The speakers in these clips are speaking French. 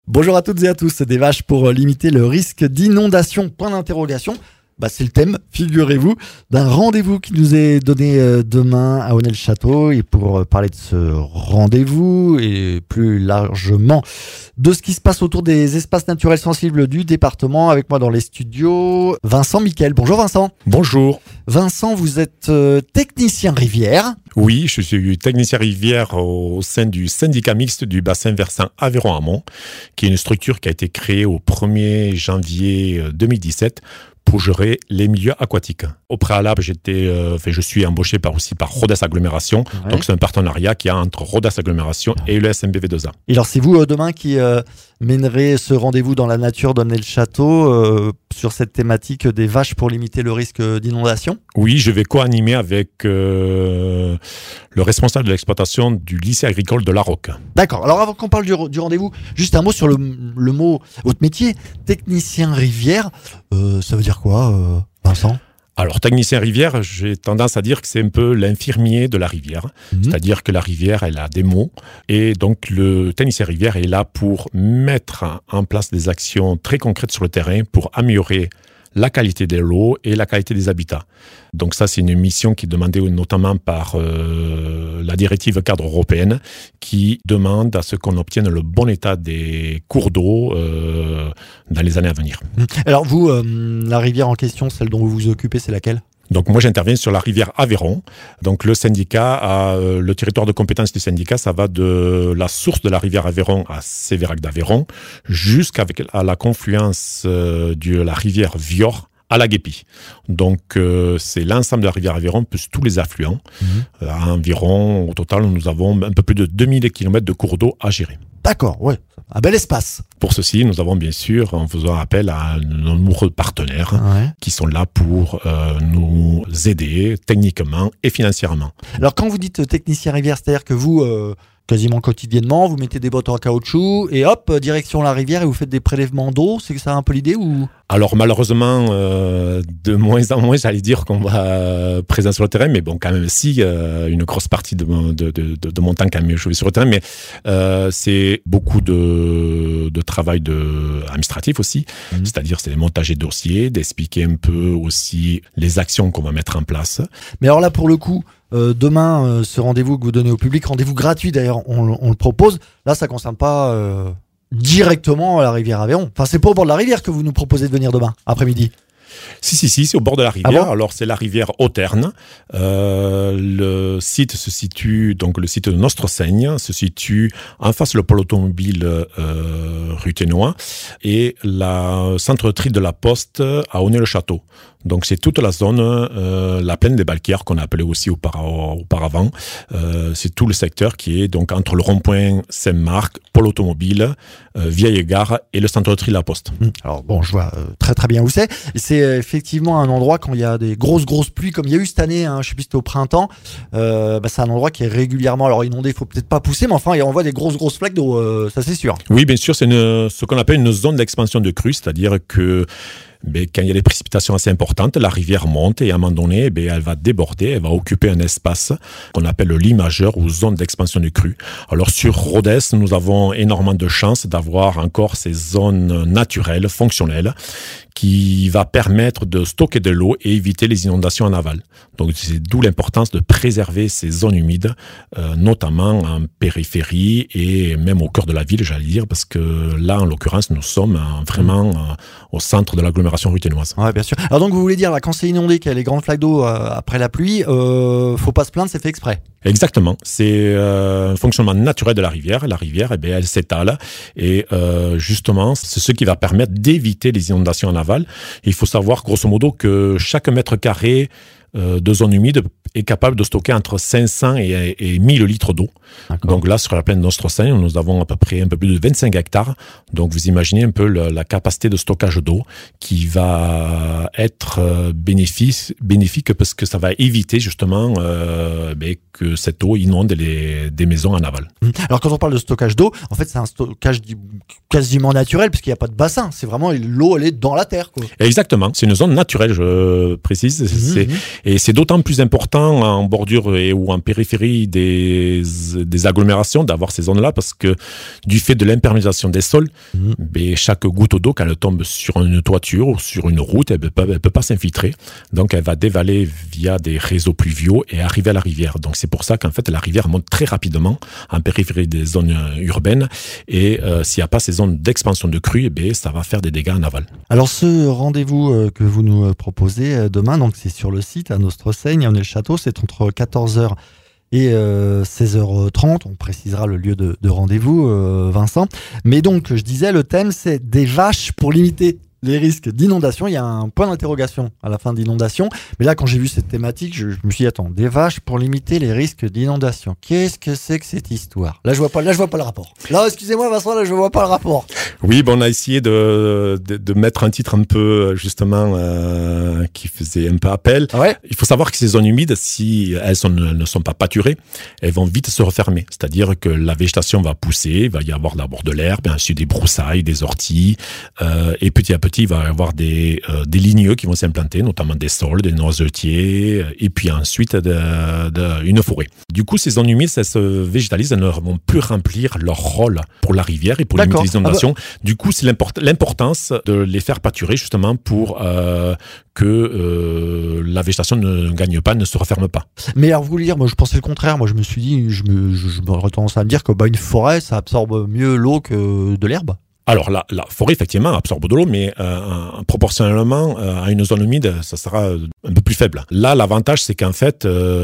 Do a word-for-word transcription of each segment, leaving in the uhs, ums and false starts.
Bonjour à toutes et à tous, des vaches pour limiter le risque d'inondation, point d'interrogation. Bah, c'est le thème, figurez-vous, d'un rendez-vous qui nous est donné euh, demain à Aunay-le-Château. Et pour euh, parler de ce rendez-vous et plus largement de ce qui se passe autour des espaces naturels sensibles du département, avec moi dans les studios, Vincent Miquel. Bonjour Vincent. Bonjour. Vincent, vous êtes euh, technicien rivière. Oui, je suis technicien rivière au sein du syndicat mixte du bassin versant Aveyron-Amont, qui est une structure qui a été créée au premier janvier deux mille dix-sept pour gérer les milieux aquatiques. Au préalable, j'étais, euh, enfin, je suis embauché par, aussi par Rodez Agglomération. Ouais. Donc, c'est un partenariat qu'il y a entre Rodez Agglomération et le S M B V deux A. Et alors, c'est vous, euh, demain, qui euh, mènerez ce rendez-vous dans la nature d'Aunay-le-Château euh, sur cette thématique des vaches pour limiter le risque d'inondation ? Oui, je vais co-animer avec euh, le responsable de l'exploitation du lycée agricole de La Roque. D'accord. Alors, avant qu'on parle du, du rendez-vous, juste un mot sur le, le mot, votre métier, technicien rivière. Euh, ça veut dire quoi, euh, Vincent ? Alors, technicien rivière, j'ai tendance à dire que c'est un peu l'infirmier de la rivière. Mmh. C'est-à-dire que la rivière, elle a des mots. Et donc, le technicien rivière est là pour mettre en place des actions très concrètes sur le terrain pour améliorer la qualité de l'eau et la qualité des habitats. Donc ça, c'est une mission qui est demandée notamment par euh, la directive cadre européenne qui demande à ce qu'on obtienne le bon état des cours d'eau euh, dans les années à venir. Alors vous, euh, la rivière en question, celle dont vous vous occupez, c'est laquelle ? Donc moi j'interviens sur la rivière Aveyron. Donc le syndicat, a, euh, le territoire de compétence du syndicat, ça va de la source de la rivière Aveyron à Sévérac d'Aveyron jusqu'à à la confluence euh, de la rivière Vior à la Guépie. Donc euh, c'est l'ensemble de la rivière Aveyron plus tous les affluents. Mmh. Euh, à environ, au total, nous avons un peu plus de deux mille kilomètres de cours d'eau à gérer. D'accord, ouais, un bel espace. Pour ceci, nous avons bien sûr, en faisant appel à nos nombreux partenaires ouais. qui sont là pour euh, nous aider techniquement et financièrement. Alors quand vous dites technicien rivière, c'est-à-dire que vous, euh, quasiment quotidiennement, vous mettez des bottes en caoutchouc et hop, direction la rivière et vous faites des prélèvements d'eau, c'est ça un peu l'idée ou... Alors malheureusement, euh, de moins en moins, j'allais dire qu'on va euh, présent sur le terrain, mais bon, quand même, si, euh, une grosse partie de, de, de, de mon temps, quand même, je vais sur le terrain, mais euh, c'est beaucoup de, de travail de, administratif aussi, mmh. c'est-à-dire c'est les montages des dossiers, d'expliquer un peu aussi les actions qu'on va mettre en place. Mais alors là, pour le coup, euh, demain, euh, ce rendez-vous que vous donnez au public, rendez-vous gratuit d'ailleurs, on, on le propose, là, ça ne concerne pas... Euh... directement à la rivière Aveyron. Enfin, c'est pas au bord de la rivière que vous nous proposez de venir demain, après-midi. Si, si, si, c'est au bord de la rivière. Ah bon ? Alors, c'est la rivière Auterne. Euh, le site se situe, donc le site de Nostre-Seigne se situe en face le pôle automobile euh, rue Ténois et la centre de tri de la Poste à Aunay-le-Château. Donc, c'est toute la zone, euh, la plaine des Balquières, qu'on a appelée aussi aupara- auparavant. Euh, c'est tout le secteur qui est donc entre le rond-point Saint-Marc, pôle automobile, euh, vieille gare et le centre de tri de la Poste. Alors, bon, je vois euh, très très bien où c'est. C'est euh, effectivement un endroit, quand il y a des grosses grosses pluies, comme il y a eu cette année, hein, je sais plus si c'était au printemps, euh, bah, c'est un endroit qui est régulièrement, alors inondé, il faut peut-être pas pousser, mais enfin, on voit des grosses grosses flaques d'eau, euh, ça c'est sûr. Oui, bien sûr, c'est une, ce qu'on appelle une zone d'expansion de crue, c'est-à-dire que mais quand il y a des précipitations assez importantes, la rivière monte et à un moment donné, ben, elle va déborder, elle va occuper un espace qu'on appelle le lit majeur ou zone d'expansion de crue. Alors sur Rodez, nous avons énormément de chance d'avoir encore ces zones naturelles, fonctionnelles, qui va permettre de stocker de l'eau et éviter les inondations en aval. Donc c'est d'où l'importance de préserver ces zones humides, euh, notamment en périphérie et même au cœur de la ville, j'allais dire, parce que là, en l'occurrence, nous sommes euh, vraiment euh, au centre de l'agglomération ruthénoise. Ouais, bien sûr. Alors donc vous voulez dire, là, quand c'est inondé, qu'il y a les grandes flaques d'eau euh, après la pluie, euh, faut pas se plaindre, c'est fait exprès. Exactement. C'est euh, un fonctionnement naturel de la rivière. La rivière, eh bien, elle s'étale et euh, justement, c'est ce qui va permettre d'éviter les inondations en aval. Il faut savoir, grosso modo, que chaque mètre carré euh, de zone humide est capable de stocker entre cinq cents et, et mille litres d'eau. D'accord. Donc là, sur la plaine de Nostre-Seigne, nous avons à peu près un peu plus de vingt-cinq hectares. Donc vous imaginez un peu le, la capacité de stockage d'eau qui va être bénéfice, bénéfique parce que ça va éviter justement euh, ben, que cette eau inonde les, des maisons en aval. Alors quand on parle de stockage d'eau, en fait c'est un stockage quasiment naturel puisqu'il n'y a pas de bassin. C'est vraiment l'eau, elle est dans la terre, quoi. Exactement. C'est une zone naturelle, je précise. Mmh, c'est, mmh. Et c'est d'autant plus important important en bordure et ou en périphérie des, des agglomérations d'avoir ces zones-là parce que du fait de l'imperméabilisation des sols, mmh. ben, chaque goutte d'eau, quand elle tombe sur une toiture ou sur une route, elle ne peut, elle peut pas s'infiltrer. Donc, elle va dévaler via des réseaux pluviaux et arriver à la rivière. Donc, c'est pour ça qu'en fait, la rivière monte très rapidement en périphérie des zones urbaines. Et euh, s'il n'y a pas ces zones d'expansion de crue, eh bien, ça va faire des dégâts en aval. Alors, ce rendez-vous euh, que vous nous proposez euh, demain, donc c'est sur le site à Nostre-Seigne, à Onay-le-Château, c'est entre quatorze heures et euh, seize heures trente. On précisera le lieu de, de rendez-vous, euh, Vincent. Mais donc, je disais, le thème, c'est des vaches pour limiter les risques d'inondation. Il y a un point d'interrogation à la fin d'inondation. Mais là, quand j'ai vu cette thématique, je, je me suis dit, attends, des vaches pour limiter les risques d'inondation. Qu'est-ce que c'est que cette histoire ? Là, je vois pas, là, je vois pas le rapport. Là, excusez-moi, Vincent, là, je vois pas le rapport. Oui, bon, on a essayé de, de, de mettre un titre un peu, justement, euh, qui faisait un peu appel. Ah ouais. Il faut savoir que ces zones humides, si elles sont, ne sont pas pâturées, elles vont vite se refermer. C'est-à-dire que la végétation va pousser, il va y avoir d'abord de l'herbe, ensuite des broussailles, des orties, euh, et petit à petit, il va y avoir des, euh, des ligneux qui vont s'implanter, notamment des saules, des noisetiers, et puis ensuite de, de, une forêt. Du coup, ces zones humides, elles se végétalisent, elles ne vont plus remplir leur rôle pour la rivière et pour limiter les inondations. Ah bah. Du coup, c'est l'import- l'importance de les faire pâturer justement pour euh, que euh, la végétation ne gagne pas, ne se referme pas. Mais alors, vous voulez dire, moi je pensais le contraire. Moi je me suis dit, je me, je, je me tendance à me dire que bah, une forêt, ça absorbe mieux l'eau que de l'herbe. Alors, la, la forêt, effectivement, absorbe de l'eau, mais euh, proportionnellement euh, à une zone humide, ça sera un peu plus faible. Là, l'avantage, c'est qu'en fait,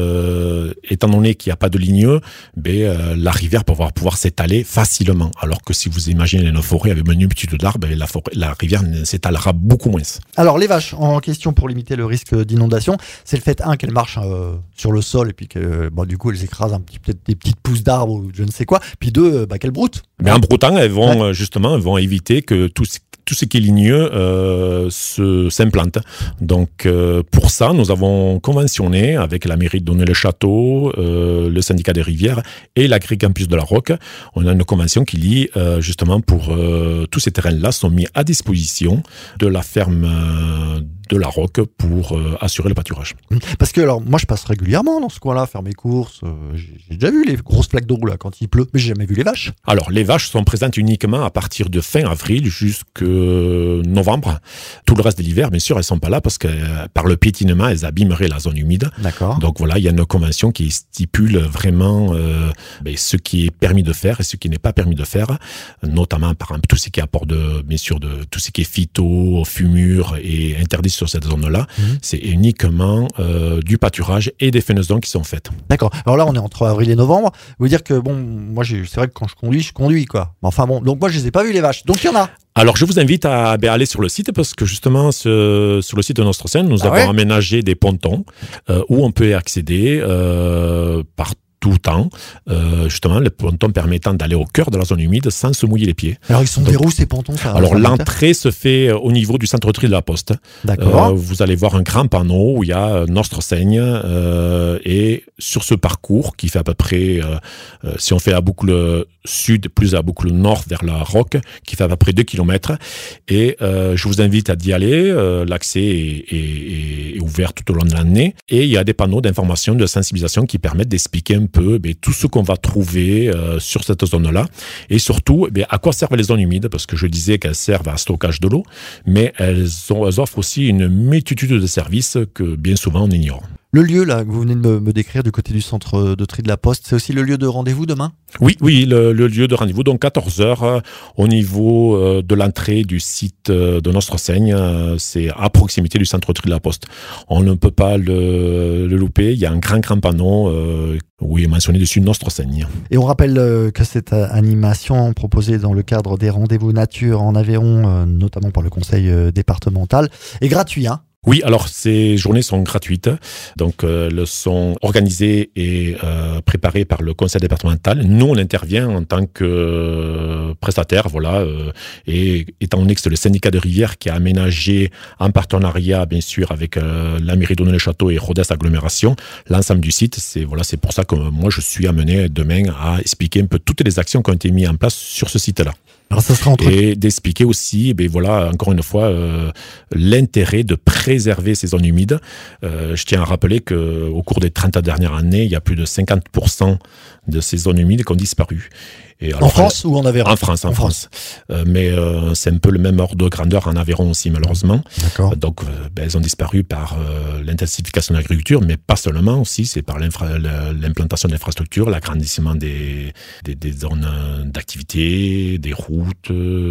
euh, étant donné qu'il n'y a pas de ligneux, ben, euh, la rivière va pouvoir s'étaler facilement. Alors que si vous imaginez une forêt avec une multitude d'arbres, ben, la, forêt, la rivière s'étalera beaucoup moins. Alors, les vaches, en question pour limiter le risque d'inondation, c'est le fait, un, qu'elles marchent euh, sur le sol et puis que, bon, du coup, elles écrasent un petit, peut-être des petites pousses d'arbres ou je ne sais quoi. Puis deux, bah, qu'elles broutent. Mais en broutant, elles vont, ouais. justement, elles vont éviter que tout, tout ce qui est ligneux euh, se, s'implante. Donc, euh, pour ça, nous avons conventionné avec la mairie de Onay-le-Château, euh, le syndicat des rivières et l'Agricampus de la Roque. On a une convention qui lie, euh, justement, pour euh, tous ces terrains-là sont mis à disposition de la ferme euh, de la Roque pour euh, assurer le pâturage. Parce que, alors, moi, je passe régulièrement dans ce coin-là, faire mes courses. Euh, j'ai, j'ai déjà vu les grosses plaques d'eau, là, quand il pleut, mais j'ai jamais vu les vaches. Alors, les vaches sont présentes uniquement à partir de fin avril jusqu'à novembre. Tout le reste de l'hiver, bien sûr, elles sont pas là parce que euh, par le piétinement, elles abîmeraient la zone humide. D'accord. Donc voilà, il y a une convention qui stipule vraiment euh, ben, ce qui est permis de faire et ce qui n'est pas permis de faire, notamment par exemple tout ce qui apporte de, bien sûr, de tout ce qui est phyto, fumure et interdit sur cette zone-là. Mmh. C'est uniquement euh, du pâturage et des fenaisons qui sont faites. D'accord. Alors là, on est entre avril et novembre. Vous dire que bon, moi, j'ai, c'est vrai que quand je conduis, je conduis quoi. Enfin bon, donc moi, je les ai pas vus les vaches. Donc il y en a. Alors, je vous invite à ben, aller sur le site parce que justement, ce, sur le site de Nostre-Seigne, nous ah avons ouais aménagé des pontons euh, où on peut y accéder euh, par tout temps, euh, justement, les pontons permettant d'aller au cœur de la zone humide sans se mouiller les pieds. Alors, ils sont vers où ces pontons ça, Alors, ça l'entrée se fait au niveau du centre tri de la Poste. D'accord. Euh, vous allez voir un grand panneau où il y a Nostre-Seigne euh, et sur ce parcours qui fait à peu près, euh, euh, si on fait la boucle sud plus la boucle nord vers la Roque, qui fait à peu près deux kilomètres. Et euh, je vous invite à y aller. Euh, l'accès est, est, est ouvert tout au long de l'année. Et il y a des panneaux d'information, de sensibilisation qui permettent d'expliquer un peu ben, tout ce qu'on va trouver euh, sur cette zone-là. Et surtout, ben, à quoi servent les zones humides ? Parce que je disais qu'elles servent à stockage de l'eau, mais elles, ont, elles offrent aussi une multitude de services que bien souvent on ignore. Le lieu là que vous venez de me, me décrire du côté du centre de tri de la Poste, c'est aussi le lieu de rendez-vous demain ? Oui, oui, le, le lieu de rendez-vous, donc quatorze heures euh, au niveau euh, de l'entrée du site euh, de Nostre-Seigne, euh, c'est à proximité du centre de tri de la Poste. On ne peut pas le, le louper, il y a un grand grand panneau euh, où il est mentionné dessus Nostre-Seigne. Et on rappelle euh, que cette animation proposée dans le cadre des rendez-vous nature en Aveyron, euh, notamment par le conseil euh, départemental, est gratuite, hein ? Oui, alors ces journées sont gratuites, donc euh, elles sont organisées et euh, préparées par le conseil départemental. Nous, on intervient en tant que euh, prestataire, voilà, euh, et étant donné que c'est le syndicat de rivière qui a aménagé en partenariat, bien sûr, avec euh, la mairie d'Onay-le-Château et Rodez Agglomération, l'ensemble du site. C'est voilà, c'est pour ça que moi je suis amené demain à expliquer un peu toutes les actions qui ont été mises en place sur ce site-là. Alors ça sera entre... Et d'expliquer aussi, ben voilà, encore une fois, euh, l'intérêt de préserver ces zones humides. Euh, je tiens à rappeler qu'au cours des trente dernières années, il y a plus de cinquante pour cent de ces zones humides qui ont disparu. Et alors, en France ou en Aveyron? En France, en, en France. France. Euh, mais euh, c'est un peu le même ordre de grandeur en Aveyron aussi, malheureusement. D'accord. Euh, donc, euh, ben, elles ont disparu par euh, l'intensification de l'agriculture, mais pas seulement aussi, c'est par l'implantation de l'infrastructure, l'agrandissement des, des, des zones d'activité, des routes,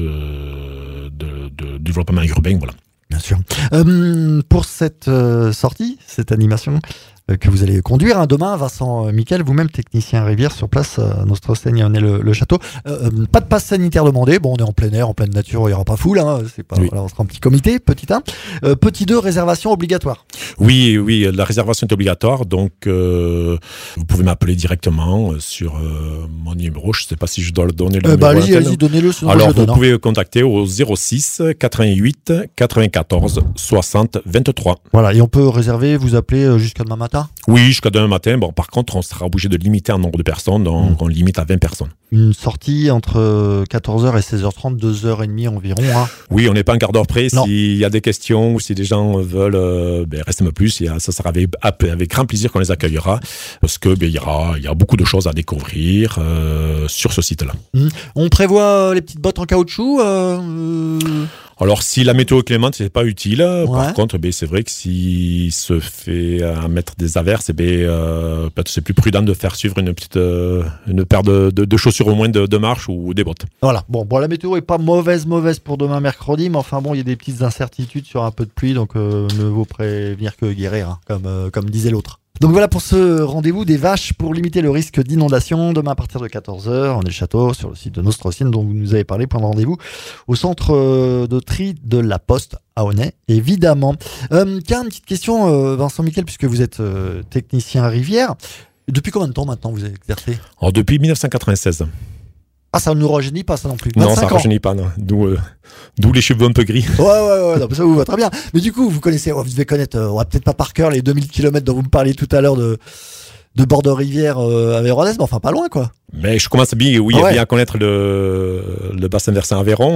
euh, de, de développement urbain, voilà. Bien sûr. Euh, pour cette euh, sortie, cette animation euh, que vous allez conduire hein, demain, Vincent euh, Miquel, vous-même technicien rivière sur place à Nostre-Seigne, on est le, le château. Euh, euh, pas de passe sanitaire demandé. Bon, on est en plein air, en pleine nature, il n'y aura pas foule. Hein, c'est pas. Oui. Voilà, on sera en petit comité, petit un. Euh, petit deux, réservation obligatoire. Oui, oui, la réservation est obligatoire. Donc, euh, vous pouvez m'appeler directement sur euh, mon numéro. Je ne sais pas si je dois le donner. Le euh, bah, allez-y, allez-y, donnez-le. Alors, je vous donne, pouvez hein. contacter au zéro six quatre-vingt-huit quatre-vingt-quatorze soixante vingt-trois. Voilà, et on peut réserver, vous appeler jusqu'à demain matin? Oui, jusqu'à demain matin. Bon, par contre, on sera obligé de limiter un nombre de personnes, donc mmh. on limite à vingt personnes. Une sortie entre quatorze heures et seize heures trente, deux heures trente environ. Hein. Oui, on n'est pas un quart d'heure près. S'il y a des questions ou si des gens veulent euh, ben, rester un peu plus, il y a, ça sera avec, avec grand plaisir qu'on les accueillera parce que ben, il y aura, il y a beaucoup de choses à découvrir euh, sur ce site-là. Mmh. On prévoit les petites bottes en caoutchouc euh... Alors, si la météo est clémente, c'est pas utile. Ouais. Par contre, ben, c'est vrai que s'il se fait à mettre des averses, ben, euh, peut-être c'est plus prudent de faire suivre une petite, euh, une paire de, de, de chaussures au moins de, de marche ou des bottes. Voilà. Bon, bon, la météo est pas mauvaise, mauvaise pour demain mercredi, mais enfin bon, il y a des petites incertitudes sur un peu de pluie, donc euh, mieux vaut prévenir que guérir, hein, comme, euh, comme disait l'autre. Donc voilà pour ce rendez-vous des vaches pour limiter le risque d'inondation. Demain à partir de quatorze heures, on est le château sur le site de Nostre-Seigne dont vous nous avez parlé. Point de rendez-vous au centre de tri de la Poste à Aunay, évidemment. Euh, tiens, une petite question, euh, Vincent Miquel, puisque vous êtes euh, technicien rivière. Depuis combien de temps maintenant vous avez exercé? Alors, depuis dix-neuf cent quatre-vingt-seize. Ah, ça ne nous rajeunit pas, ça non plus. Non, ça ne rajeunit pas, non. D'où, euh, d'où les cheveux un peu gris. Ouais, ouais, ouais, non, ça vous va très bien. Mais du coup, vous connaissez, vous devez connaître, euh, ouais, peut-être pas par cœur, les deux mille kilomètres dont vous me parliez tout à l'heure de, de bord de rivière euh, aveyronnaise, mais enfin pas loin, quoi. Mais je commence bien, oui, ah ouais. bien à connaître le, le bassin versant Aveyron.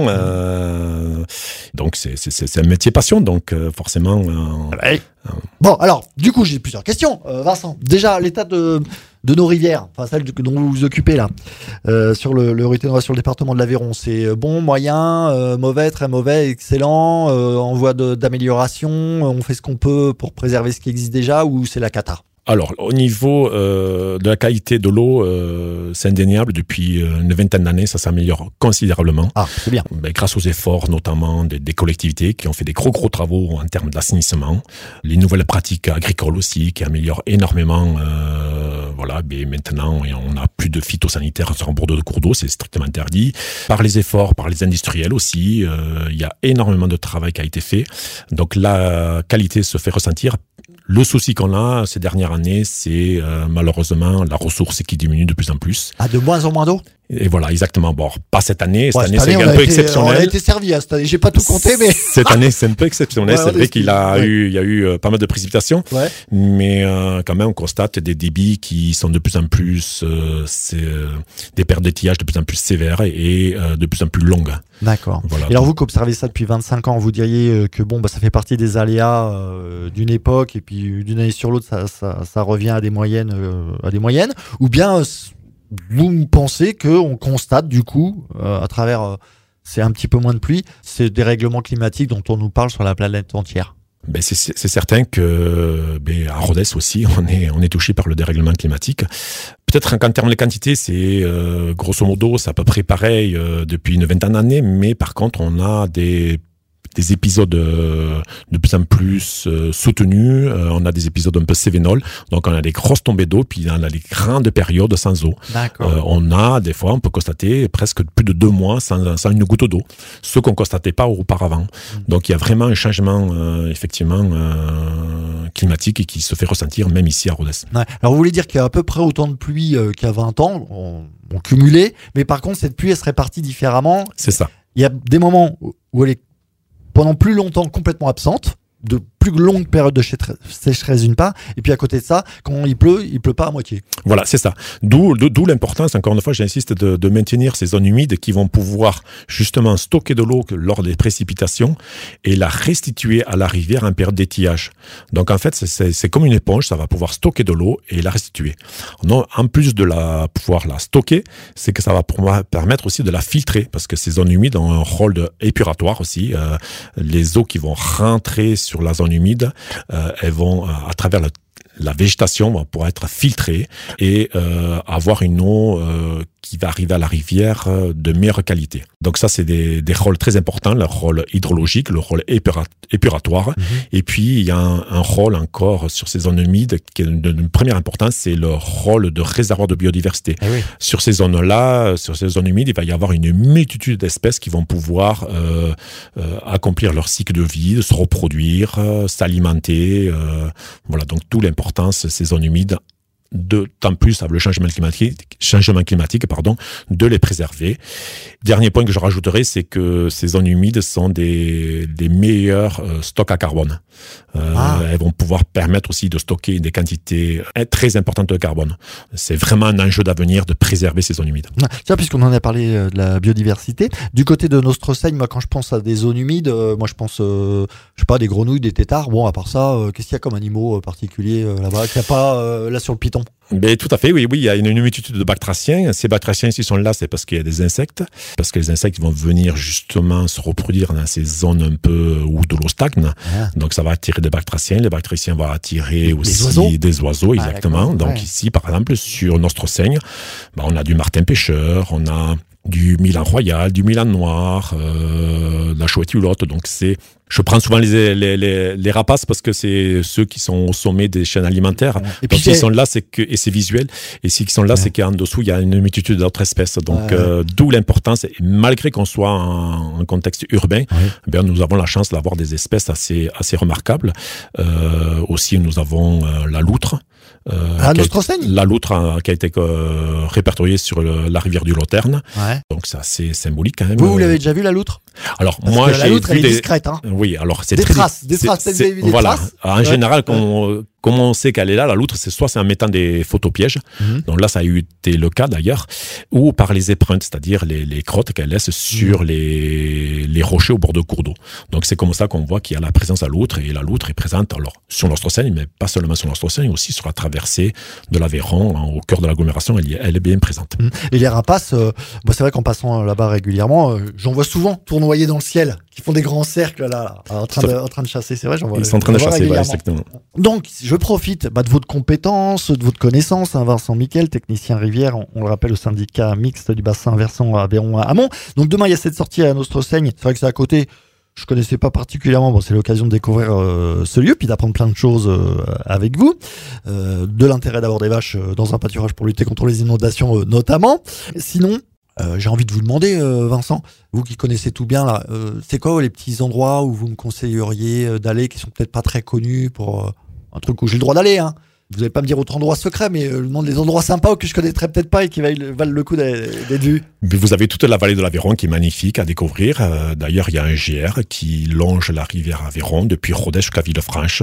Euh, donc, c'est, c'est, c'est un métier passion, donc euh, forcément. Euh, ouais. euh, bon, alors, du coup, j'ai plusieurs questions, euh, Vincent. Déjà, l'état de. de nos rivières, enfin celles dont vous vous occupez là, euh, sur le, le Ruténois, sur le département de l'Aveyron, c'est bon, moyen, euh, mauvais, très mauvais, excellent, euh, en voie de, d'amélioration, on fait ce qu'on peut pour préserver ce qui existe déjà ou c'est la cata? Alors, au niveau euh, de la qualité de l'eau, euh, c'est indéniable. Depuis euh, une vingtaine d'années, ça s'améliore considérablement. Ah, c'est bien. Ben, grâce aux efforts, notamment des, des collectivités qui ont fait des gros, gros travaux en termes d'assainissement. Les nouvelles pratiques agricoles aussi, qui améliorent énormément. Euh, voilà, ben, maintenant, on n'a plus de phytosanitaires sur un bord de cours d'eau, c'est strictement interdit. Par les efforts, par les industriels aussi, euh, il y a énormément de travail qui a été fait. Donc, la qualité se fait ressentir. Le souci qu'on a ces dernières années, c'est euh, malheureusement la ressource qui diminue de plus en plus. Ah, de moins en moins d'eau? Et voilà, exactement. Bon, pas cette année. Cette ouais, année, cette année c'est un peu été, exceptionnel. On a été servi à cette année. J'ai pas tout compté, mais cette année, c'est un peu exceptionnel. Ouais, c'est vrai qu'il a ouais. eu, il y a eu euh, pas mal de précipitations, ouais. mais euh, quand même, on constate des débits qui sont de plus en plus, euh, c'est euh, des pertes d'étiage de plus en plus sévères et euh, de plus en plus longues. D'accord. Voilà. Et alors vous qui observez ça depuis vingt-cinq ans, vous diriez que bon, bah, ça fait partie des aléas euh, d'une époque et puis d'une année sur l'autre, ça, ça, ça revient à des moyennes, euh, à des moyennes, ou bien euh, vous pensez qu'on constate du coup, euh, à travers euh, c'est un petit peu moins de pluie, ces dérèglements climatiques dont on nous parle sur la planète entière? Ben c'est, c'est certain que ben à Rodez aussi, on est, on est touché par le dérèglement climatique. Peut-être qu'en termes de quantité, c'est euh, grosso modo, c'est à peu près pareil euh, depuis une vingtaine d'années, mais par contre, on a des des épisodes euh, de plus en plus euh, soutenus, euh, on a des épisodes un peu cévénols, donc on a des grosses tombées d'eau, puis on a des grandes périodes sans eau. D'accord. Euh, on a, des fois, on peut constater presque plus de deux mois sans, sans une goutte d'eau, ce qu'on ne constatait pas auparavant. Mmh. Donc il y a vraiment un changement, euh, effectivement, euh, climatique qui se fait ressentir même ici à Rodez. Ouais. Alors vous voulez dire qu'il y a à peu près autant de pluie euh, qu'il y a vingt ans, on, on cumulait, mais par contre cette pluie elle se répartit différemment. C'est ça. Il y a des moments où elle est pendant plus longtemps complètement absente, de plus plus longue période de sécheresse d'une part, et puis à côté de ça, quand il pleut, il pleut pas à moitié. Voilà, c'est ça. D'où, d'où l'importance, encore une fois, j'insiste, de, de maintenir ces zones humides qui vont pouvoir justement stocker de l'eau lors des précipitations et la restituer à la rivière en période d'étiage. Donc en fait, c'est, c'est, c'est comme une éponge, ça va pouvoir stocker de l'eau et la restituer. Non, en plus de la, pouvoir la stocker, c'est que ça va pouvoir permettre aussi de la filtrer, parce que ces zones humides ont un rôle de épuratoire aussi. Euh, les eaux qui vont rentrer sur la zone humide, euh, elles vont, euh, à travers le la végétation va pouvoir être filtrée et euh, avoir une eau euh, qui va arriver à la rivière euh, de meilleure qualité. Donc ça, c'est des, des rôles très importants, le rôle hydrologique, le rôle épura, épuratoire. Mmh. Et puis, il y a un, un rôle encore sur ces zones humides qui est d'une première importance, c'est le rôle de réservoir de biodiversité. Ah oui. Sur ces zones-là, sur ces zones humides, il va y avoir une multitude d'espèces qui vont pouvoir euh, euh, accomplir leur cycle de vie, se reproduire, euh, s'alimenter. Euh, voilà, donc tout l'important ces zones humides, d'autant plus avec le changement climatique, changement climatique pardon, de les préserver. Dernier point que je rajouterai, c'est que ces zones humides sont des, des meilleurs euh, stocks à carbone. Euh, ah. Elles vont pouvoir permettre aussi de stocker des quantités très importantes de carbone. C'est vraiment un enjeu d'avenir de préserver ces zones humides. Tiens, puisqu'on en a parlé de la biodiversité, du côté de Nostrosaigne, moi quand je pense à des zones humides, euh, moi je pense, euh, je sais pas, des grenouilles, des têtards. Bon, à part ça, euh, qu'est-ce qu'il y a comme animaux particuliers euh, là-bas qu'il n'y a pas euh, là sur le Piton? Ben, tout à fait, oui, oui, il y a une, une multitude de batraciens. Ces batraciens, s'ils sont là, c'est parce qu'il y a des insectes, parce que les insectes vont venir justement se reproduire dans ces zones un peu où de l'eau stagne. Ah. Donc ça va attirer des batraciens. Les batraciens vont attirer aussi des oiseaux, des oiseaux exactement. Ah, donc ouais. Ici, par exemple, sur Nostrosaigne, ben, on a du martin pêcheur, on a du milan royal, du milan noir, euh, de la chouette hulotte. Donc c'est, je prends souvent les, les, les, les rapaces parce que c'est ceux qui sont au sommet des chaînes alimentaires. Et puis, donc, ils sont là, c'est que, et c'est visuel. Et s'ils sont là, ouais. c'est qu'en dessous, il y a une multitude d'autres espèces. Donc, ouais. euh, d'où l'importance. Et malgré qu'on soit en, en contexte urbain, ouais. eh bien, nous avons la chance d'avoir des espèces assez, assez remarquables. Euh, aussi, nous avons euh, la loutre. Euh, ah, Nostrosaigne ? La loutre a, qui a été euh, répertoriée sur le, la rivière du Loterne. Ouais. Donc c'est assez symbolique quand même. Vous, vous l'avez déjà vu la loutre ? Alors Parce moi, que la j'ai loutre, vu elle des... est discrète. Hein. Oui, alors c'est des très... traces, des traces. C'est, vous avez vu des voilà. traces En ouais. général, quand on, comment on sait qu'elle est là, la loutre, c'est soit c'est en mettant des photopièges. Mm-hmm. Donc là, ça a eu été le cas d'ailleurs, ou par les épreintes, c'est-à-dire les, les crottes qu'elle laisse sur mm-hmm. les, les rochers au bord de cours d'eau. Donc c'est comme ça qu'on voit qu'il y a la présence à loutre, et la loutre est présente alors sur Nostrosaigne, mais pas seulement sur Nostrosaigne, aussi sur la traversée de l'Aveyron, hein, au cœur de l'agglomération, elle, est, elle est bien présente. Mm-hmm. Et les rapaces, euh, bon, c'est vrai qu'en passant là-bas régulièrement, euh, j'en vois souvent tournoyer dans le ciel, qui font des grands cercles là, là en, train de, en train de chasser. C'est vrai, j'en vois. Ils sont en train de chasser, ouais, exactement. Donc, je profite bah, de votre compétence, de votre connaissance, hein, Vincent Miquel, technicien rivière, on, on le rappelle, au syndicat mixte du bassin versant Aveyron à Amont. Donc demain, il y a cette sortie à Nostrosaigne. C'est vrai que c'est à côté. Je connaissais pas particulièrement. Bon, c'est l'occasion de découvrir euh, ce lieu, puis d'apprendre plein de choses euh, avec vous. Euh, de l'intérêt d'avoir des vaches euh, dans un pâturage pour lutter contre les inondations, euh, notamment. Sinon. Euh, j'ai envie de vous demander, euh, Vincent, vous qui connaissez tout bien là, euh, c'est quoi les petits endroits où vous me conseilleriez euh, d'aller, qui sont peut-être pas très connus pour euh, un truc où j'ai le droit d'aller, hein. Vous n'allez pas me dire autre endroit secret, mais euh, je demande les endroits sympas que je connaîtrais peut-être pas et qui valent le coup d'être vus. Vous avez toute la vallée de l'Aveyron qui est magnifique à découvrir. Euh, d'ailleurs, il y a un G R qui longe la rivière Aveyron depuis Rodez jusqu'à Villefranche.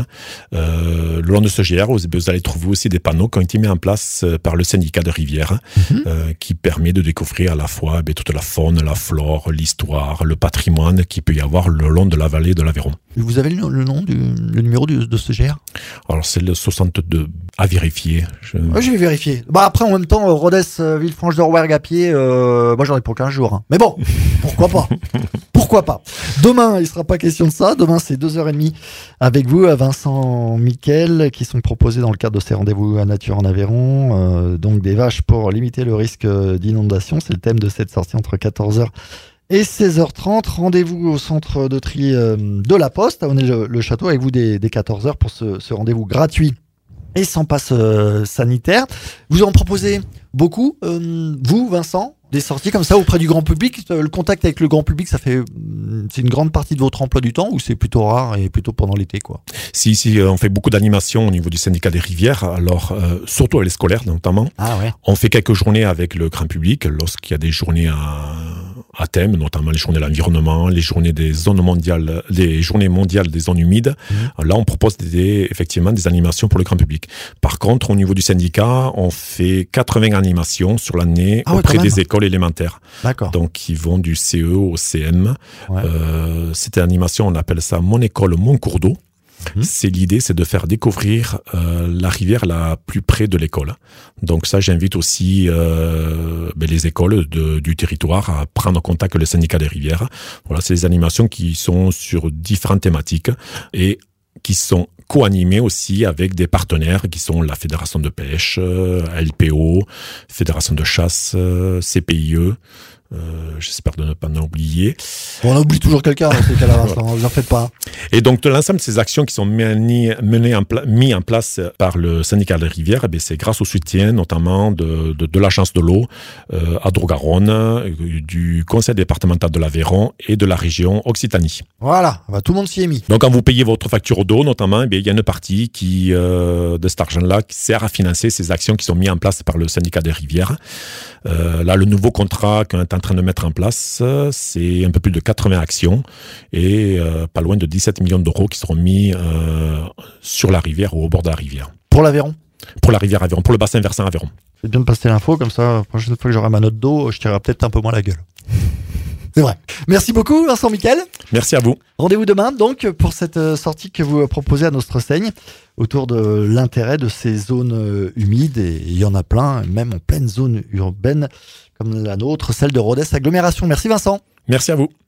Euh, le long de ce G R, vous, vous allez trouver aussi des panneaux qui ont été mis en place par le syndicat de rivière, mm-hmm. euh, qui permet de découvrir à la fois eh, toute la faune, la flore, l'histoire, le patrimoine qu'il peut y avoir le long de la vallée de l'Aveyron. Vous avez le, le nom, du, le numéro du, de ce G R ? Alors, c'est le soixante-deux. À vérifier. Je... Ouais, je vais vérifier. Bah après, en même temps, Rodez, euh, Villefranche de Rouergue à pied, euh, moi j'en ai pour quinze jours. Hein. Mais bon, pourquoi pas Pourquoi pas Demain, il ne sera pas question de ça. Demain, c'est deux heures trente avec vous, Vincent Miquel, qui sont proposés dans le cadre de ces rendez-vous à nature en Aveyron. Euh, donc des vaches pour limiter le risque d'inondation. C'est le thème de cette sortie entre quatorze heures et seize heures trente. Rendez-vous au centre de tri de la Poste, à Honnay-le-Château, avec vous dès, dès quatorze heures pour ce, ce rendez-vous gratuit et sans passe euh, sanitaire. Vous en proposez beaucoup, euh, vous, Vincent, des sorties comme ça auprès du grand public. Le contact avec le grand public, ça fait, c'est une grande partie de votre emploi du temps, ou c'est plutôt rare et plutôt pendant l'été, quoi? Si, si, on fait beaucoup d'animations au niveau du syndicat des rivières, alors euh, surtout avec les scolaires notamment. Ah ouais. On fait quelques journées avec le grand public lorsqu'il y a des journées à à thème, notamment les journées de l'environnement, les journées des zones mondiales, les journées mondiales des zones humides. Mmh. Là, on propose des, effectivement des animations pour le grand public. Par contre, au niveau du syndicat, on fait quatre-vingts animations sur l'année ah ouais, auprès des écoles élémentaires. D'accord. Donc, ils vont du C E au C M. Ouais. Euh, cette animation, on appelle ça Mon école, mon cours d'eau. Mmh. C'est l'idée, c'est de faire découvrir euh, la rivière la plus près de l'école. Donc ça, j'invite aussi euh, ben, les écoles de, du territoire à prendre contact avec le syndicat des rivières. Voilà, c'est des animations qui sont sur différentes thématiques et qui sont co-animées aussi avec des partenaires qui sont la Fédération de pêche, euh, L P O, Fédération de chasse, euh, C P I E. Euh, j'espère de ne pas en oublier. Bon, on oublie toujours quelqu'un dans ces cas-là, Vincent, vous en faites pas. Et donc, de l'ensemble de ces actions qui sont menées, menées en, pla- mis en place par le syndicat des rivières, eh bien, c'est grâce au soutien notamment de, de, de l'Agence de l'eau euh, à Drogaronne, du Conseil départemental de l'Aveyron et de la région Occitanie. Voilà, bah, tout le monde s'y est mis. Donc, quand vous payez votre facture d'eau, notamment, eh bien, il y a une partie qui, euh, de cet argent-là qui sert à financer ces actions qui sont mises en place par le syndicat des rivières. Euh, là, le nouveau contrat qu'on est en train de mettre en place, c'est un peu plus de quatre-vingts actions et euh, pas loin de dix-sept millions d'euros qui seront mis euh, sur la rivière ou au bord de la rivière. Pour l'Aveyron ? Pour la rivière Aveyron, pour le bassin versant Aveyron. C'est bien de passer l'info, comme ça, la prochaine fois que j'aurai ma note d'eau, je tirerai peut-être un peu moins la gueule. C'est vrai. Merci beaucoup, Vincent Miquel. Merci à vous. Rendez-vous demain, donc, pour cette sortie que vous proposez à Nostre-Seigne autour de l'intérêt de ces zones humides. Et il y en a plein, même en pleine zone urbaine comme la nôtre, celle de Rodez Agglomération. Merci, Vincent. Merci à vous.